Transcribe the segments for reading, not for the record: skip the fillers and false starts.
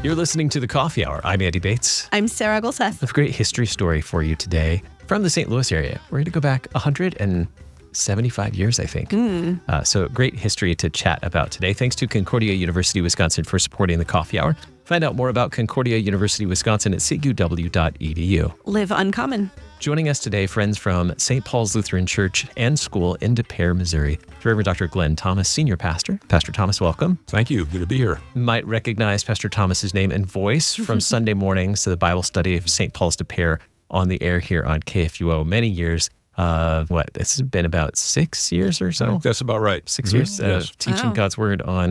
You're listening to The Coffee Hour. I'm Andy Bates. I'm Sarah Gulseth. I have a great history story for you today from the St. Louis area. We're going to go back 175 years, I think. So great history to chat about today. Thanks to Concordia University, Wisconsin for supporting The Coffee Hour. Find out more about Concordia University, Wisconsin at cuw.edu. Live uncommon. Joining us today, friends from St. Paul's Lutheran Church and School in Des Peres, Missouri, Reverend Dr. Glenn Thomas, Senior Pastor. Pastor Thomas, welcome. Thank you. Good to be here. You might recognize Pastor Thomas's name and voice from Sunday mornings to the Bible study of St. Paul's Des Peres on the air here on KFUO. Many years. It's been about 6 years or so? I think that's about right. 6 years Yes. teaching God's Word on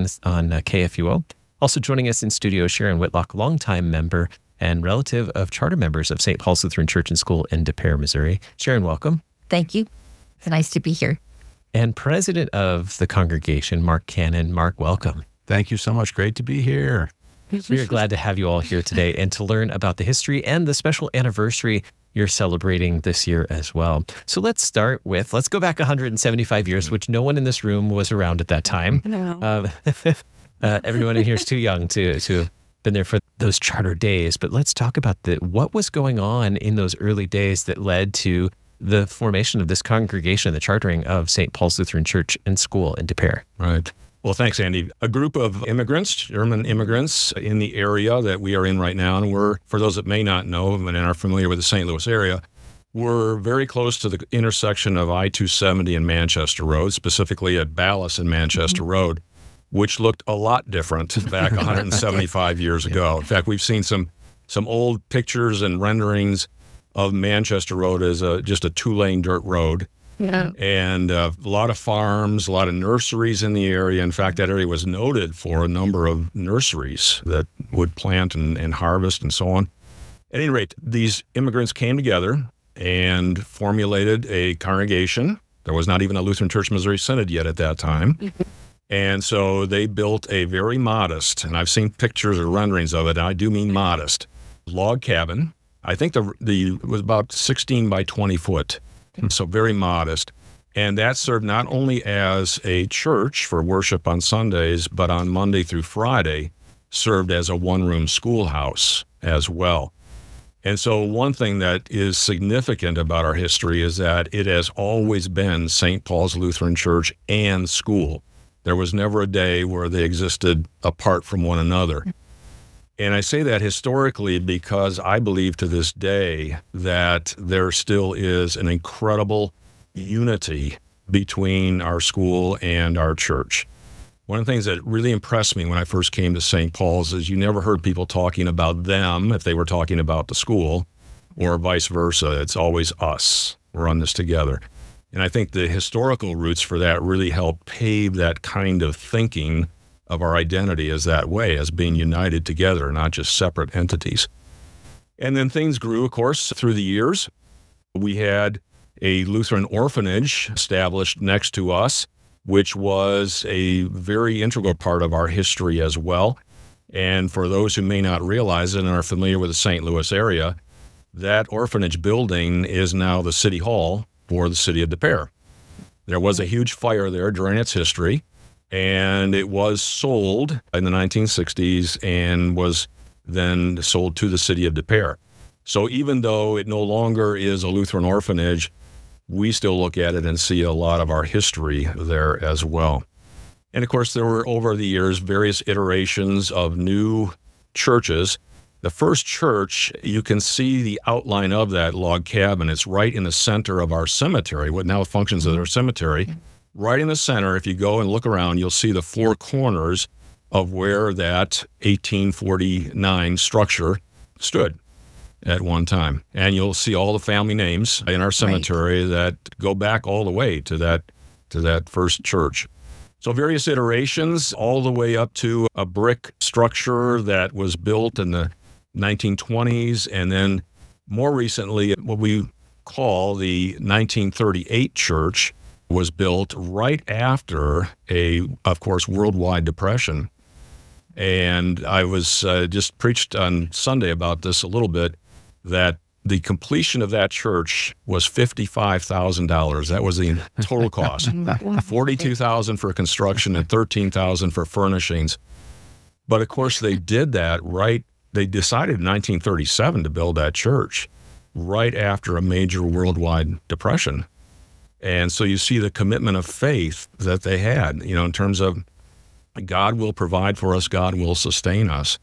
KFUO. Also joining us in studio, Sharon Whitlock, longtime member and relative of charter members of St. Paul's Lutheran Church and School in Des Peres, Missouri. Sharon, welcome. Thank you. It's nice to be here. And president of the congregation, Mark Cannon. Mark, welcome. Thank you so much. Great to be here. We are glad to have you all here today and to learn about the history and the special anniversary you're celebrating this year as well. So let's go back 175 years, which no one in this room was around at that time. No. Everyone in here is too young to have been there for those charter days. But let's talk about what was going on in those early days that led to the formation of this congregation, the chartering of St. Paul's Lutheran Church and School in Des Peres. Right. Well, thanks, Andy. A group of immigrants, German immigrants in the area that we are in right now, and we're, for those that may not know and are familiar with the St. Louis area, we're very close to the intersection of I-270 and Manchester Road, specifically at Ballas and Manchester Road, which looked a lot different back 175 years ago. In fact, we've seen some old pictures and renderings of Manchester Road as just a two-lane dirt road. Yeah. And a lot of farms, a lot of nurseries in the area. In fact, that area was noted for a number of nurseries that would plant and harvest and so on. At any rate, these immigrants came together and formulated a congregation. There was not even a Lutheran Church Missouri Synod yet at that time. And so they built a very modest, and I've seen pictures or renderings of it, and I do mean modest, log cabin. I think it was about 16 by 20 foot, so very modest. And that served not only as a church for worship on Sundays, but on Monday through Friday, served as a one-room schoolhouse as well. And so one thing that is significant about our history is that it has always been St. Paul's Lutheran Church and school. There was never a day where they existed apart from one another. And I say that historically because I believe to this day that there still is an incredible unity between our school and our church. One of the things that really impressed me when I first came to St. Paul's is you never heard people talking about them if they were talking about the school, or vice versa. It's always us. We're on this together. And I think the historical roots for that really helped pave that kind of thinking of our identity as that way, as being united together, not just separate entities. And then things grew, of course, through the years. We had a Lutheran orphanage established next to us, which was a very integral part of our history as well. And for those who may not realize it and are familiar with the St. Louis area, that orphanage building is now the city hall for the city of Des Peres. There was a huge fire there during its history, and it was sold in the 1960s and was then sold to the city of Des Peres. So even though it no longer is a Lutheran orphanage, we still look at it and see a lot of our history there as well. And of course, there were over the years various iterations of new churches. The first church, you can see the outline of that log cabin. It's right in the center of our cemetery, what now functions as our cemetery. Right in the center, if you go and look around, you'll see the four corners of where that 1849 structure stood at one time. And you'll see all the family names in our cemetery that go back all the way to that first church. So various iterations all the way up to a brick structure that was built in the 1920s, and then more recently, what we call the 1938 church was built right after of course, worldwide depression. And I was just preached on Sunday about this a little bit, that the completion of that church was $55,000. That was the total cost. $42,000 for construction and $13,000 for furnishings. But of course, they did that they decided in 1937 to build that church right after a major worldwide depression. And so you see the commitment of faith that they had, in terms of God will provide for us, God will sustain us.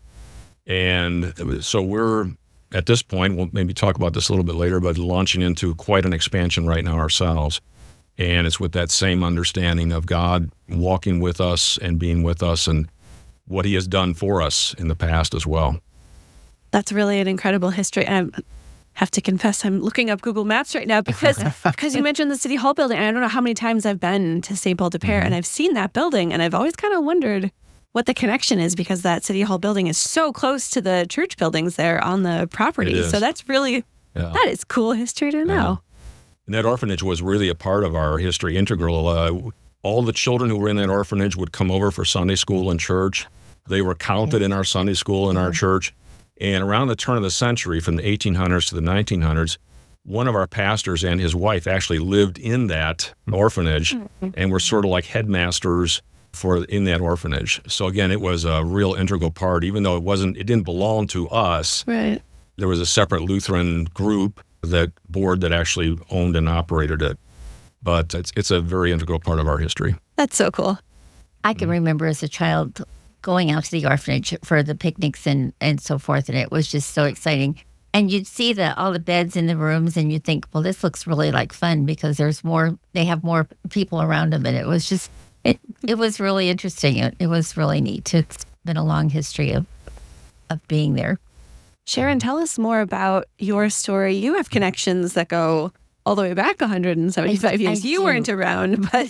And so we're, at this point, we'll maybe talk about this a little bit later, but launching into quite an expansion right now ourselves. And it's with that same understanding of God walking with us and being with us and what he has done for us in the past as well. That's really an incredible history. And I have to confess, I'm looking up Google Maps right now because you mentioned the City Hall building. And I don't know how many times I've been to St. Paul de Pere, and I've seen that building, and I've always kind of wondered what the connection is, because that City Hall building is so close to the church buildings there on the property. So that's really, that is cool history to know. And that orphanage was really a part of our history, integral. All the children who were in that orphanage would come over for Sunday school and church. They were counted in our Sunday school and our church. And around the turn of the century, from the 1800s to the 1900s, one of our pastors and his wife actually lived in that orphanage and were sort of like headmasters in that orphanage. So again, it was a real integral part, even though it didn't belong to us. Right. There was a separate Lutheran group, that board that actually owned and operated it. But it's a very integral part of our history. That's so cool. I can remember as a child going out to the orphanage for the picnics and so forth, and it was just so exciting. And you'd see all the beds in the rooms, and you'd think, well, this looks really like fun because they have more people around them, and it was just, it was really interesting. It was really neat. It's been a long history of being there. Sharon, tell us more about your story. You have connections that go all the way back 175 years. You weren't around, but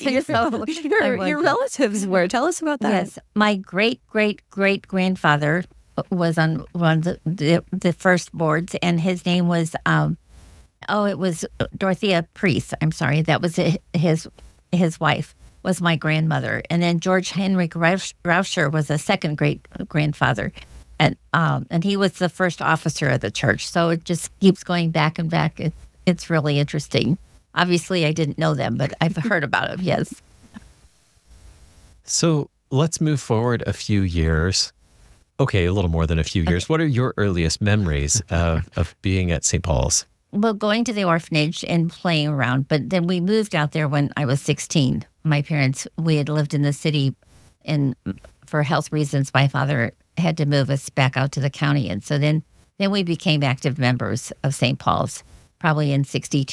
your relatives were. Tell us about that. Yes. My great-great-great-grandfather was on one of the first boards, and his name was, it was Dorothea Priest. I'm sorry. That was his wife, was my grandmother. And then George Henrik Rauscher was a second great-grandfather. And he was the first officer of the church. So it just keeps going back and back. It's really interesting. Obviously, I didn't know them, but I've heard about them, yes. So let's move forward a few years. Okay, a little more than a few years. What are your earliest memories of being at St. Paul's? Well, going to the orphanage and playing around. But then we moved out there when I was 16. My parents, we had lived in the city, and for health reasons, my father had to move us back out to the county. And so then we became active members of St. Paul's, probably in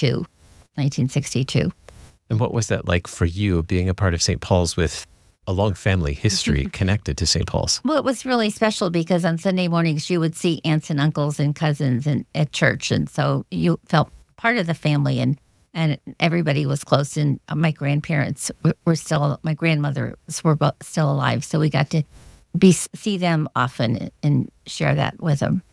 1962. And what was that like for you, being a part of St. Paul's with a long family history connected to St. Paul's? Well, it was really special because on Sunday mornings you would see aunts and uncles and cousins at church. And so you felt part of the family, and everybody was close. And my grandparents were my grandmothers were still alive. So we got to see them often and share that with them.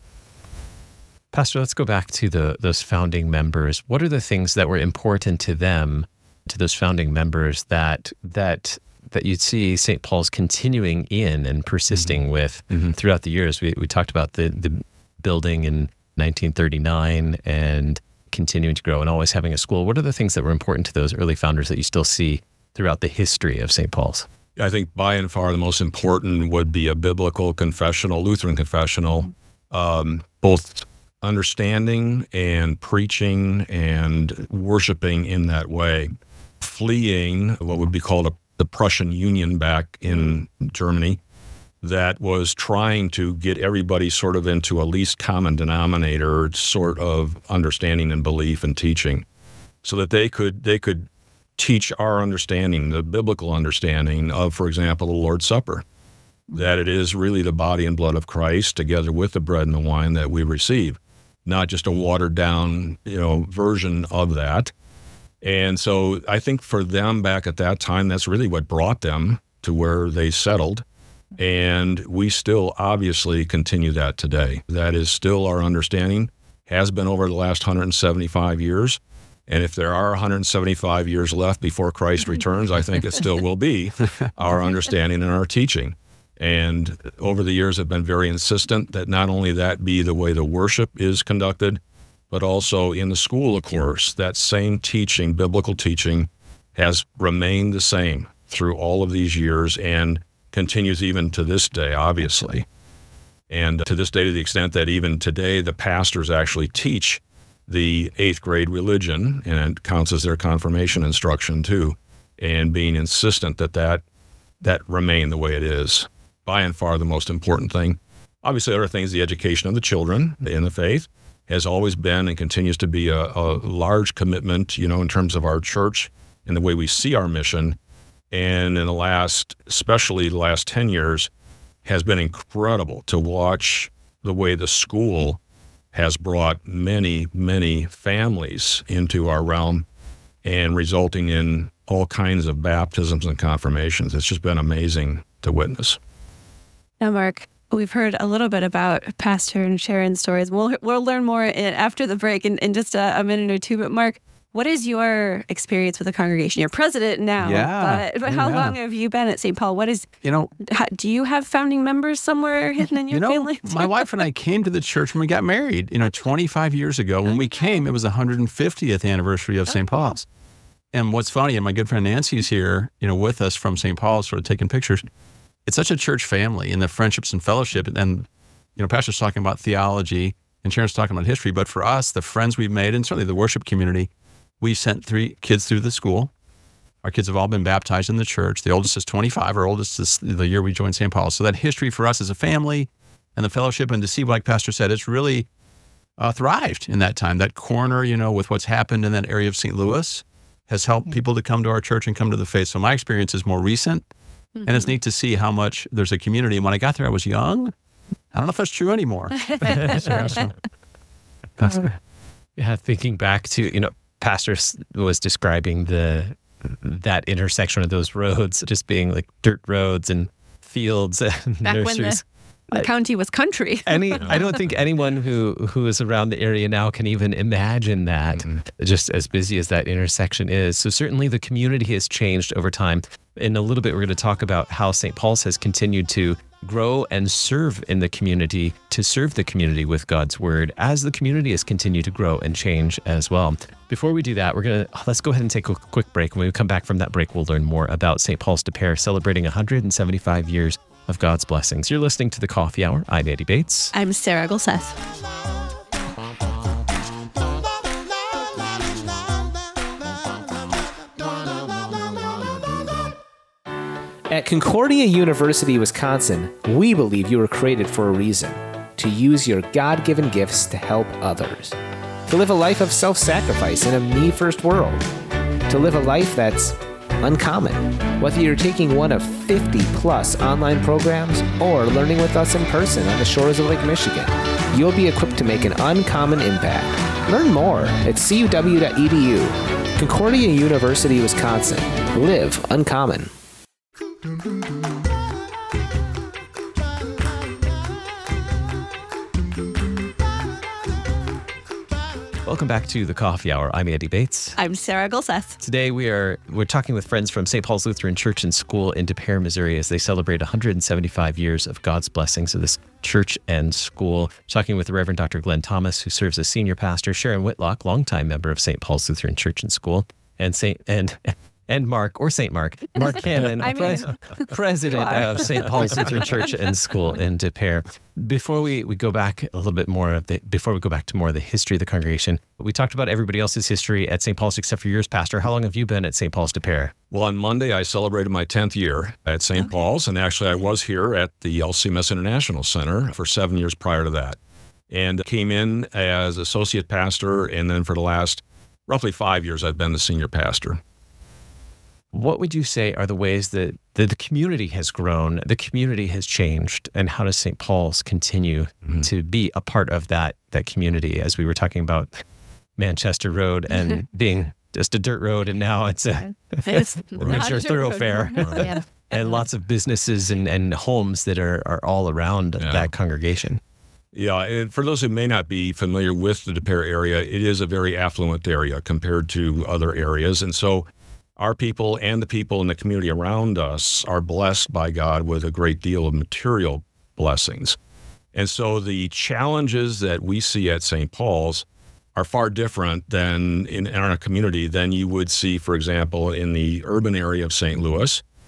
Pastor, let's go back to those founding members. What are the things that were important to them, to those founding members, that you'd see St. Paul's continuing in and persisting with throughout the years? We talked about the building in 1939 and continuing to grow and always having a school. What are the things that were important to those early founders that you still see throughout the history of St. Paul's? I think by and far the most important would be a biblical confessional, Lutheran confessional, both understanding and preaching and worshiping in that way, fleeing what would be called the Prussian Union back in Germany, that was trying to get everybody sort of into a least common denominator sort of understanding and belief and teaching, so that they could teach our understanding, the biblical understanding of, for example, the Lord's Supper, that it is really the body and blood of Christ together with the bread and the wine that we receive, not just a watered down, version of that. And so I think for them back at that time, that's really what brought them to where they settled. And we still obviously continue that today. That is still our understanding, has been over the last 175 years. And if there are 175 years left before Christ returns, I think it still will be our understanding and our teaching. And over the years, I've been very insistent that not only that be the way the worship is conducted, but also in the school, of course, that same teaching, biblical teaching, has remained the same through all of these years. And continues even to this day, obviously. And to this day, to the extent that even today, the pastors actually teach the 8th grade religion, and it counts as their confirmation instruction too, and being insistent that remain the way it is. By and far the most important thing. Obviously, other things, the education of the children in the faith has always been and continues to be a large commitment, in terms of our church and the way we see our mission. And in especially the last 10 years, has been incredible to watch the way the school has brought many, many families into our realm and resulting in all kinds of baptisms and confirmations. It's just been amazing to witness. Now, Mark, we've heard a little bit about Pastor and Sharon's stories. We'll learn more after the break in just a minute or two. But Mark, what is your experience with the congregation? You're president now, but how long have you been at St. Paul? Do you have founding members somewhere hidden in your family? My wife and I came to the church when we got married, 25 years ago. When we came, it was the 150th anniversary of St. Paul's. And what's funny, and my good friend Nancy's here, with us from St. Paul's, sort of taking pictures. It's such a church family and the friendships and fellowship. And, Pastor's talking about theology and Sharon's talking about history. But for us, the friends we've made, and certainly the worship community, we sent 3 kids through the school. Our kids have all been baptized in the church. The oldest is 25. Our oldest is the year we joined St. Paul's. So that history for us as a family and the fellowship, and to see, like Pastor said, it's really thrived in that time. That corner, with what's happened in that area of St. Louis has helped people to come to our church and come to the faith. So my experience is more recent, and it's neat to see how much there's a community. And when I got there, I was young. I don't know if that's true anymore. Yeah, thinking back to, Pastor was describing that intersection of those roads just being like dirt roads and fields and back nurseries. when the county was country. I don't think anyone who is around the area now can even imagine that, just as busy as that intersection is. So certainly the community has changed over time. In a little bit, we're going to talk about how St. Paul's has continued to grow and serve in the community, to serve the community with God's word as the community has continued to grow and change as well. Before we do that, let's go ahead and take a quick break. When we come back from that break, we'll learn more about St. Paul's de Pere celebrating 175 years of God's blessings. You're listening to The Coffee Hour. I'm Andy Bates. I'm Sarah Golseth. At Concordia University, Wisconsin, we believe you were created for a reason: to use your God-given gifts to help others, to live a life of self-sacrifice in a me-first world, to live a life that's uncommon. Whether you're taking one of 50-plus online programs or learning with us in person on the shores of Lake Michigan, you'll be equipped to make an uncommon impact. Learn more at cuw.edu. Concordia University, Wisconsin. Live uncommon. Welcome back to The Coffee Hour. I'm Andy Bates. I'm Sarah Golseth. Today we're talking with friends from St. Paul's Lutheran Church and School in De Pere, Missouri, as they celebrate 175 years of God's blessings of this church and school. Talking with the Reverend Dr. Glenn Thomas, who serves as senior pastor, Sharon Whitlock, longtime member of St. Paul's Lutheran Church and School, and Mark, or St. Mark Cannon, president of St. Paul's Lutheran Church and School in De Pere. Before we go back a little bit more, before we go back to more of the history of the congregation, we talked about everybody else's history at St. Paul's except for yours, Pastor. How long have you been at St. Paul's De Pere? Well, on Monday, I celebrated my 10th year at St. Paul's, and actually I was here at the LCMS International Center for 7 years prior to that, and came in as associate pastor, and then for the last roughly 5 years, I've been the senior pastor. What would you say are the ways that the community has grown, the community has changed, and how does St. Paul's continue to be a part of that community? As we were talking about Manchester Road and being just a dirt road, and now it's a richer thoroughfare. Yeah. And lots of businesses and homes that are all around that congregation. Yeah, and for those who may not be familiar with the De Pere area, it is a very affluent area compared to other areas. And so our people and the people in the community around us are blessed by God with a great deal of material blessings. And so the challenges that we see at St. Paul's are far different than in our community than you would see, for example, in the urban area of St. Louis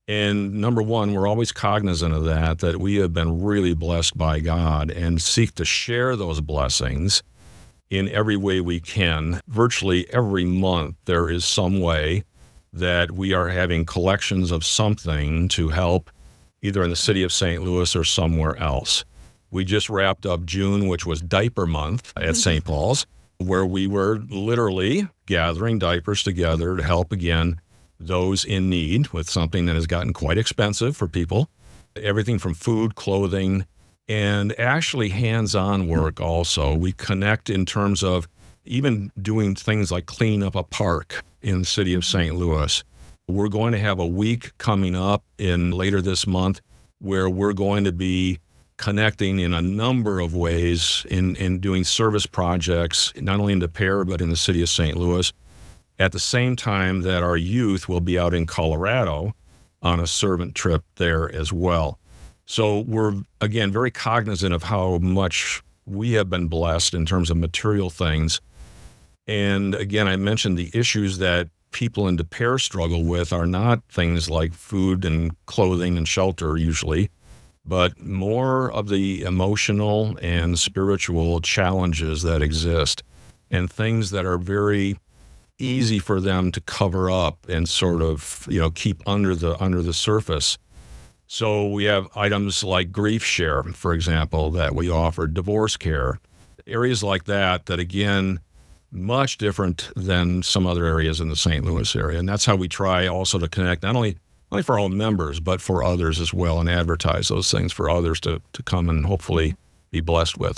And number one, we're always cognizant of that we have been really blessed by God and seek to share those blessings in every way we can. Virtually every month, there is some way that we are having collections of something to help either in the city of St. Louis or somewhere else. We just wrapped up June, which was diaper month at St. Paul's, where we were literally gathering diapers together to help, again, those in need with something that has gotten quite expensive for people. Everything from food, clothing, and actually hands-on work also. We connect in terms of even doing things like cleaning up a park in the city of St. Louis. We're going to have a week coming up in later this month where we're going to be connecting in a number of ways in doing service projects, not only in De Pere, but in the city of St. Louis, at the same time that our youth will be out in Colorado on a servant trip there as well. So we're, again, very cognizant of how much we have been blessed in terms of material things. And again, I mentioned the issues that people in De Pere struggle with are not things like food and clothing and shelter usually, but more of the emotional and spiritual challenges that exist and things that are very easy for them to cover up and sort of, keep under the surface. So we have items like grief share, for example, that we offer, divorce care, areas like that again, much different than some other areas in the St. Louis area. And that's how we try also to connect not only for our own members, but for others as well, and advertise those things for others to come and hopefully be blessed with.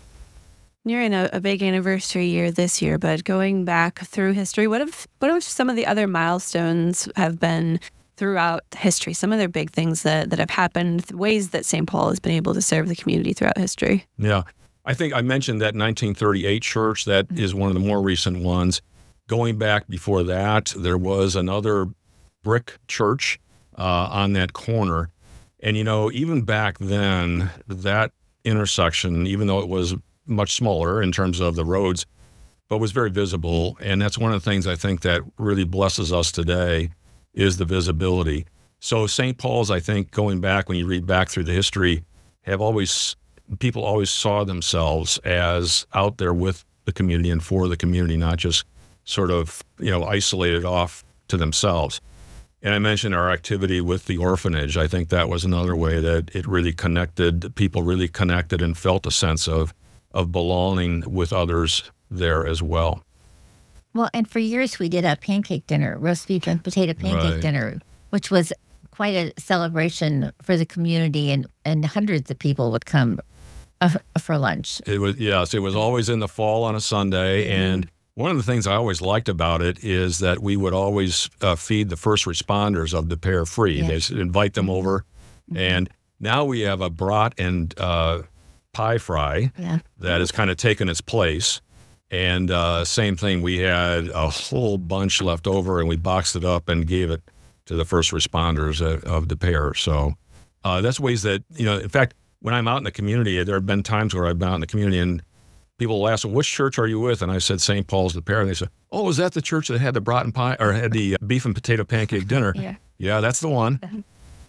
You're in a big anniversary year this year, but going back through history, what have some of the other milestones have been throughout history? Some of their big things that have happened, ways that St. Paul has been able to serve the community throughout history. Yeah. I think I mentioned that 1938 church. That is one of the more recent ones. Going back before that, there was another brick church on that corner. And, even back then, that intersection, even though it was much smaller in terms of the roads, but was very visible. And that's one of the things I think that really blesses us today is the visibility. So St. Paul's, I think, going back, when you read back through the history, people always saw themselves as out there with the community and for the community, not just sort of, isolated off to themselves. And I mentioned our activity with the orphanage. I think that was another way that it really connected, people really connected and felt a sense of belonging with others there as well. Well, and for years we did a pancake dinner, roast beef and potato pancake dinner, which was quite a celebration for the community, and hundreds of people would come for lunch. It was always in the fall on a Sunday. Mm-hmm. And one of the things I always liked about it is that we would always feed the first responders of De Pere free. Yes. They invite them over. Mm-hmm. And now we have a brat and pie fry that has kind of taken its place. And same thing, we had a whole bunch left over and we boxed it up and gave it to the first responders of De Pere. So that's ways that, in fact, when I'm out in the community, there have been times where I've been out in the community and people will ask, which church are you with? And I said, St. Paul's De Pere. And they said, oh, is that the church that had the brat and pie or had the beef and potato pancake dinner? Yeah, that's the one.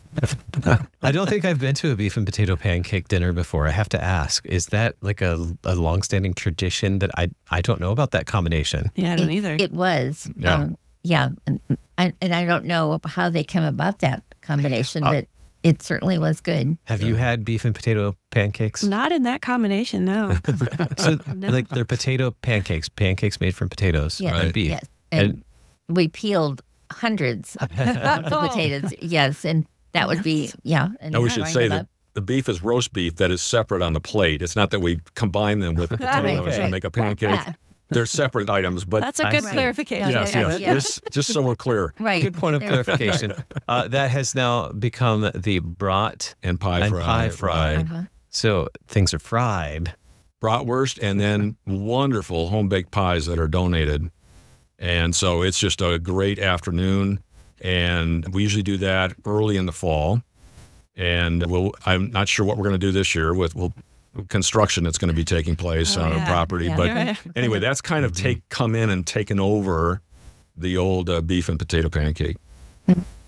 I don't think I've been to a beef and potato pancake dinner before. I have to ask, is that like a longstanding tradition that I don't know about that combination? Yeah, I don't either. It was. Yeah. And I don't know how they came about that combination, but it certainly was good. Have you had beef and potato pancakes? Not in that combination, no. So, like, they're potato pancakes made from potatoes and beef. Yes. And we peeled hundreds of potatoes. Yes, and that would be, And now we should say that the beef is roast beef that is separate on the plate. It's not that we combine them with potatoes and make a pancake. Yeah. They're separate items, but that's a good clarification. Yes. Just so we're clear. Right. Good point of clarification. That has now become the brat and pie fry. Uh-huh. So things are fried. Bratwurst and then wonderful home-baked pies that are donated. And so it's just a great afternoon. And we usually do that early in the fall. And I'm not sure what we're going to do this year with construction that's going to be taking place on our property. Yeah. But anyway, that's kind of come in and taken over the old beef and potato pancake.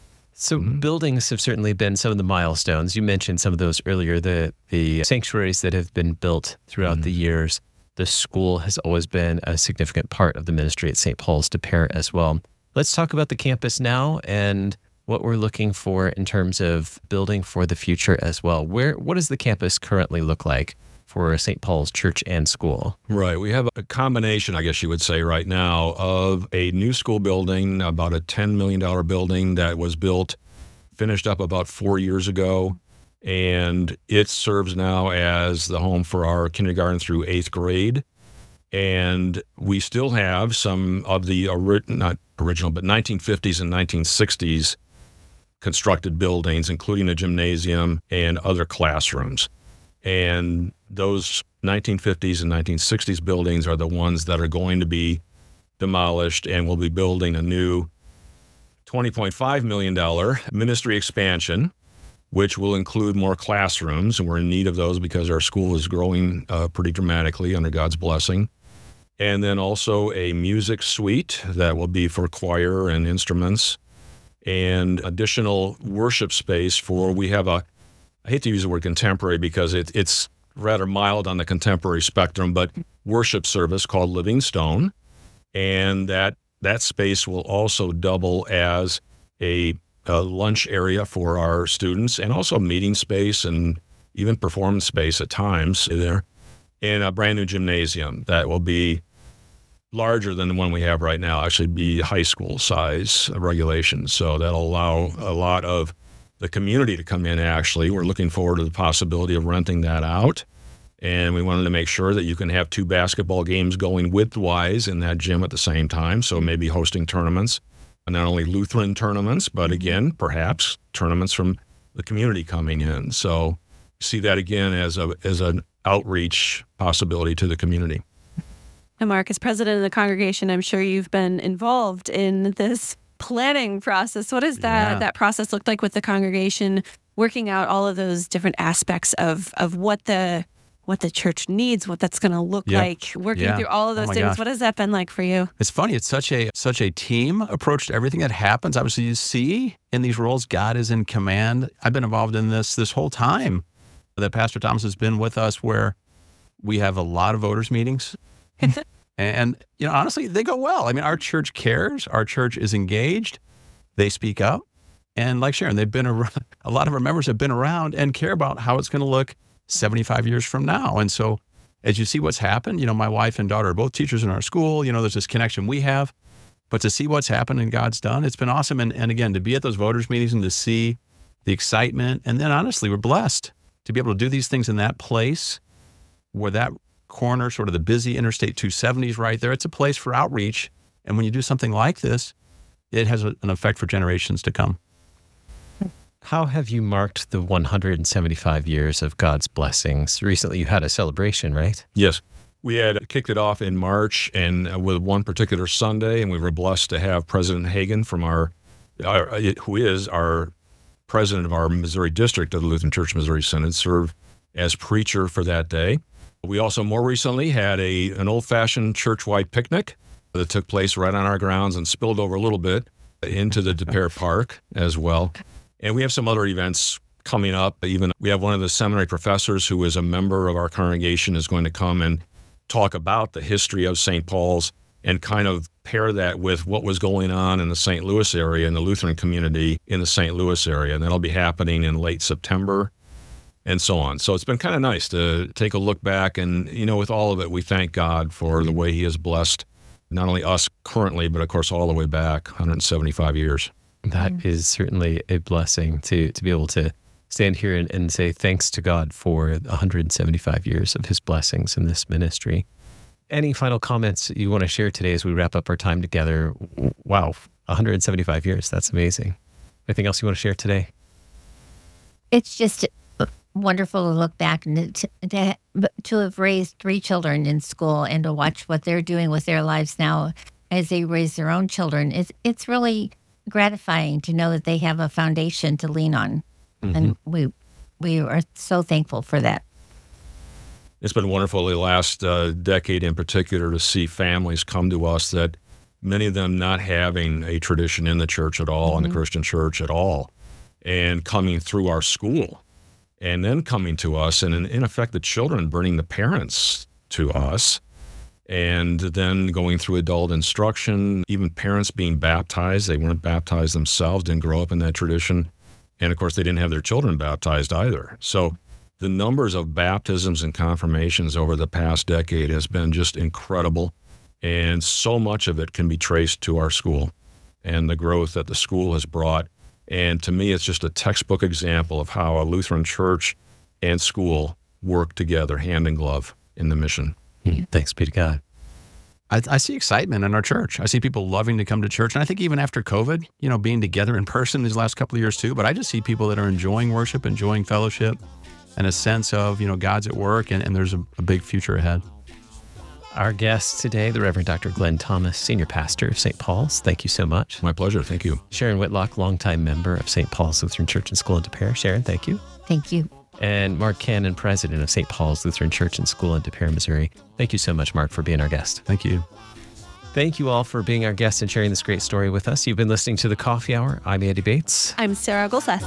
So buildings have certainly been some of the milestones. You mentioned some of those earlier, the sanctuaries that have been built throughout the years. The school has always been a significant part of the ministry at St. Paul's de Pere as well. Let's talk about the campus now and what we're looking for in terms of building for the future as well. What does the campus currently look like for St. Paul's Church and School? Right. We have a combination, I guess you would say right now, of a new school building, about a $10 million building that was finished up about 4 years ago. And it serves now as the home for our kindergarten through 8th grade. And we still have some of the, not original, but 1950s and 1960s constructed buildings, including a gymnasium and other classrooms. And those 1950s and 1960s buildings are the ones that are going to be demolished, and we'll be building a new $20.5 million ministry expansion, which will include more classrooms. And we're in need of those because our school is growing pretty dramatically under God's blessing. And then also a music suite that will be for choir and instruments, and additional worship space we have I hate to use the word contemporary because it's rather mild on the contemporary spectrum, but worship service called Living Stone. And that space will also double as a lunch area for our students, and also meeting space and even performance space at times there, and a brand new gymnasium that will be larger than the one we have right now, actually be high school size regulations. So that'll allow a lot of the community to come in. Actually, we're looking forward to the possibility of renting that out. And we wanted to make sure that you can have 2 basketball games going widthwise in that gym at the same time. So maybe hosting tournaments, not only Lutheran tournaments, but again, perhaps tournaments from the community coming in. So see that again as an outreach possibility to the community. And Mark, as president of the congregation, I'm sure you've been involved in this planning process. What does that process look like with the congregation, working out all of those different aspects of what the church needs, what that's going to look like, working through all of those things? Gosh. What has that been like for you? It's funny. It's such a team approach to everything that happens. Obviously, you see in these roles, God is in command. I've been involved in this whole time that Pastor Thomas has been with us, where we have a lot of voters meetings. And, honestly, they go well. I mean, our church cares. Our church is engaged. They speak up. And like Sharon, they've been around, a lot of our members have been around and care about how it's going to look 75 years from now. And so as you see what's happened, my wife and daughter are both teachers in our school. There's this connection we have. But to see what's happened and God's done, it's been awesome. And again, to be at those voters meetings and to see the excitement. And then honestly, we're blessed to be able to do these things in that place where that corner, sort of the busy Interstate 270 is right there. It's a place for outreach. And when you do something like this, it has an effect for generations to come. How have you marked the 175 years of God's blessings? Recently you had a celebration, right? Yes. We had kicked it off in March, and with one particular Sunday, and we were blessed to have President Hagan from who is our president of our Missouri district of the Lutheran Church Missouri Synod, serve as preacher for that day. We also more recently had an old-fashioned church-wide picnic that took place right on our grounds and spilled over a little bit into the de Pere Park as well. And we have some other events coming up. Even we have one of the seminary professors who is a member of our congregation is going to come and talk about the history of St. Paul's and kind of pair that with what was going on in the St. Louis area, in the Lutheran community in the St. Louis area. And that'll be happening in late September and so on. So it's been kind of nice to take a look back. And, with all of it, we thank God for the way he has blessed not only us currently, but of course all the way back 175 years. That is certainly a blessing to be able to stand here and say thanks to God for 175 years of his blessings in this ministry. Any final comments you want to share today as we wrap up our time together? Wow, 175 years. That's amazing. Anything else you want to share today? It's just wonderful to look back and to have raised 3 children in school and to watch what they're doing with their lives now as they raise their own children. It's really gratifying to know that they have a foundation to lean on. Mm-hmm. And we are so thankful for that. It's been wonderful the last decade in particular to see families come to us that many of them not having a tradition in the church at all, in the Christian church at all, and coming through our school, and then coming to us, and in effect, the children bringing the parents to us, and then going through adult instruction, even parents being baptized. They weren't baptized themselves, didn't grow up in that tradition. And of course, they didn't have their children baptized either. So the numbers of baptisms and confirmations over the past decade has been just incredible. And so much of it can be traced to our school and the growth that the school has brought. And to me, it's just a textbook example of how a Lutheran church and school work together hand in glove in the mission. Thanks be to God. I see excitement in our church. I see people loving to come to church. And I think even after COVID, being together in person these last couple of years too, but I just see people that are enjoying worship, enjoying fellowship, and a sense of, God's at work and there's a big future ahead. Our guest today, the Reverend Dr. Glenn Thomas, Senior Pastor of St. Paul's. Thank you so much. My pleasure. Thank you. Sharon Whitlock, longtime member of St. Paul's Lutheran Church and School in De Pere. Sharon, thank you. Thank you. And Mark Cannon, President of St. Paul's Lutheran Church and School in De Pere, Missouri. Thank you so much, Mark, for being our guest. Thank you. Thank you all for being our guests and sharing this great story with us. You've been listening to The Coffee Hour. I'm Andy Bates. I'm Sarah Golseth.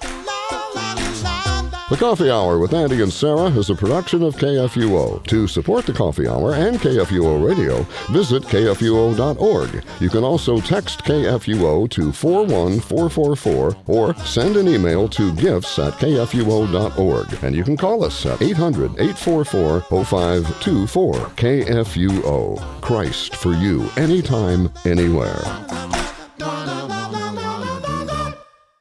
The Coffee Hour with Andy and Sarah is a production of KFUO. To support the Coffee Hour and KFUO Radio, visit KFUO.org. You can also text KFUO to 41444 or send an email to gifts@KFUO.org. And you can call us at 800-844-0524. KFUO. Christ for you, anytime, anywhere.